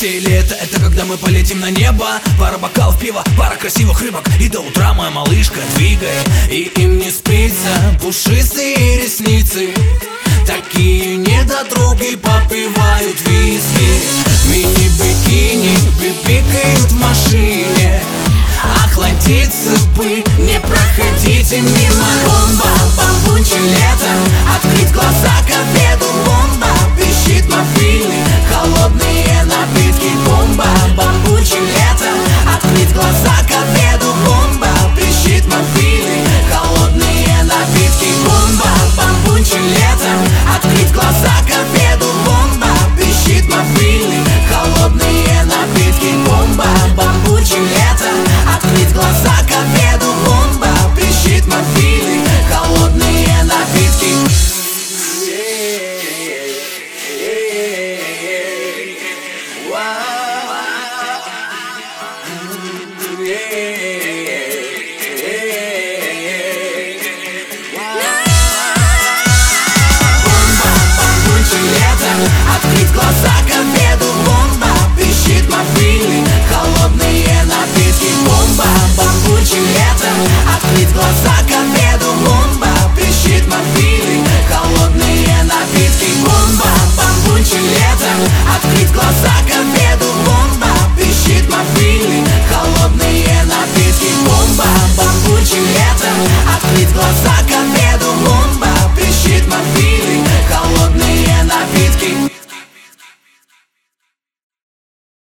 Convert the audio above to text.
счастье или это когда мы полетим на небо? Пара бокалов пива, пара красивых рыбок, и до утра моя малышка двигай. И им не спится, пушистые ресницы, такие недотроги попивают виски. Мини-бикини бибикают в машине, охладиться бы, не проходите мимо. Бомба, бомбунчи, лето, открыть глаза к обеду. Бомба, пищит мобильный, холодные напитки. Бомба, бомбунчи, лето, открыть глаза к обеду. Бомба, пищит мобильный, холодные напитки. Бомба, бомбунчи, лето, открыть глаза к обеду. Бомба, пищит мобильный, холодные напитки. Бомба, бомбунчи, лето, открыть глаза к обеду. Бомба, пищит мобильный, холодные напитки. Бомба, бомбунчи, лето, открыть глаза к